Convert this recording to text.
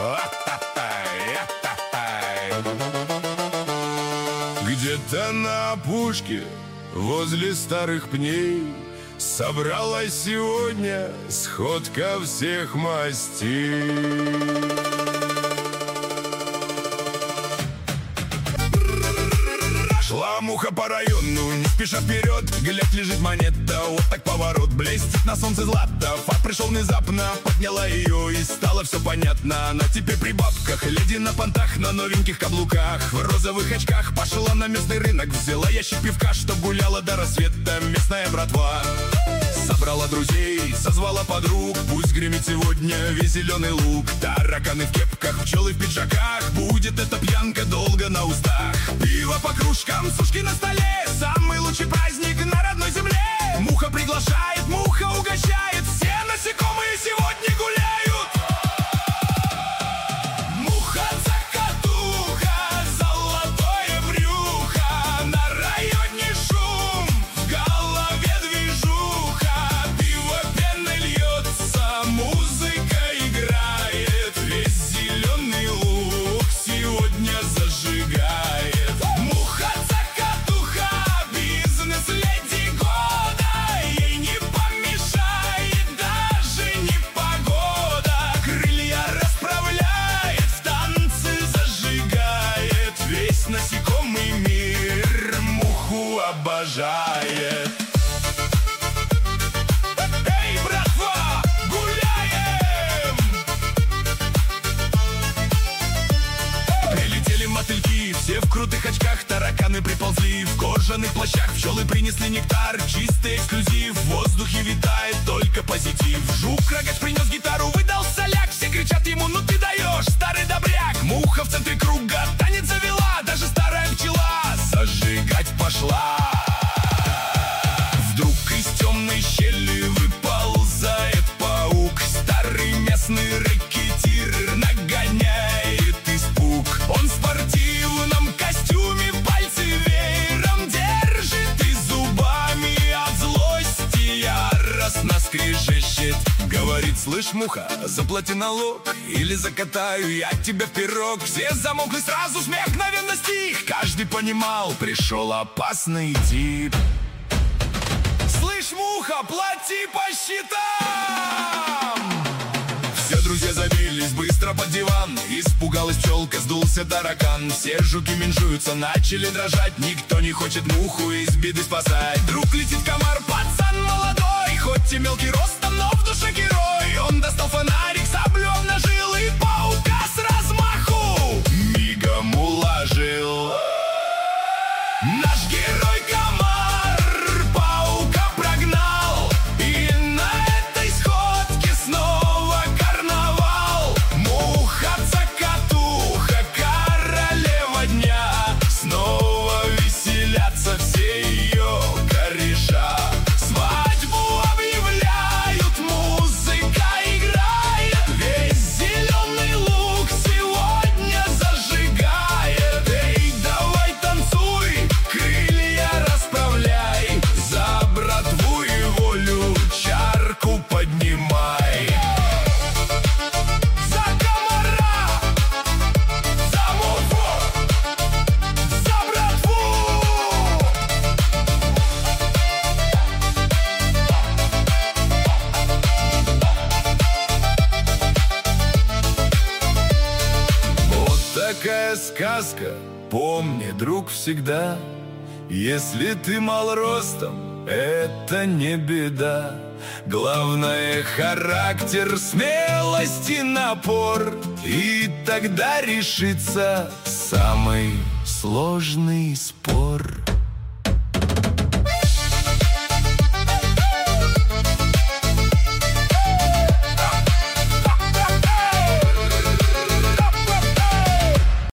Где-то на опушке, возле старых пней, собралась сегодня сходка всех мастей. Шла муха по району, не спеша вперед, глядь, лежит монета, вот так поворот, блестит на солнце злато. Факт пришел внезапно, подняла ее, и стало все понятно. Она теперь при бабках, леди на понтах, на новеньких каблуках, в розовых очках пошла на местный рынок, взяла ящик пивка, что гуляла до рассвета местная братва. Собрала друзей, созвала подруг, пусть гремит сегодня весь зеленый луг. Тараканы в кепках, пчелы в пиджаках, будет эта пьянка долго на устах. Пиво по кружкам, сушки на столе, самый лучший праздник на родной земле. Муха приглашает, муха угощает, все насекомые сегодня гуляют. Муха-цокотуха, золотое брюхо, на районе шум, в голове движуха. Пиво пеной льется, музыка играет, весь зеленый луг сегодня зажигает. Муха-цокотуха, бизнес-леди года, ей не помешает даже непогода. Крылья расправляет, в танцы зажигает, весь насекомый мир муху обожает. Эй, братва, гуляем! Прилетели мотыльки, все в крутых очках, тараканы приползли в кожаных плащах, пчелы принесли нектар, чистый эксклюзив, в воздухе витает только позитив. Жук-рогач принес гитару, выдал соляк, все кричат ему: ну ты даешь, старый добряк. Муха в центре круга танец завела, даже старая пчела зажигать пошла. Вдруг из темной щели выползает паук, старый местный рэкетир нагоняет испуг. Он в спортивном костюме, пальцы веером держит и зубами от злости яростно скрежещет. Говорит: слышь, муха, заплати налог, или закатаю я тебя в пирог. Все замолкли сразу, смех мгновенно стих, каждый понимал, пришел опасный тип. Слышь, муха, плати по счетам! Все друзья забились быстро под диван, испугалась пчелка, сдулся таракан. Все жуки менжуются, начали дрожать, никто не хочет муху из беды спасать. Вдруг летит комар, пацан молодой, хоть и мелкий ростом, но в душе герой. Он достал фонарик, саблю обнажил и паука с размаху мигом уложил. Наш герой комар паука прогнал, и на этой сходке снова карнавал. Муха-цокотуха, королева дня, снова веселятся все ее кореша. Свадьбу объявляют, музыка играет, весь зеленый луг сегодня зажигает. Эй, давай танцуй, крылья расправляй, за братву и волю чарку поднимай. За комара, за муху, за братву! Вот такая сказка, помни, друг, всегда. Если ты мал ростом, это не беда. Главное — характер, смелость и напор, и тогда решится самый сложный спор.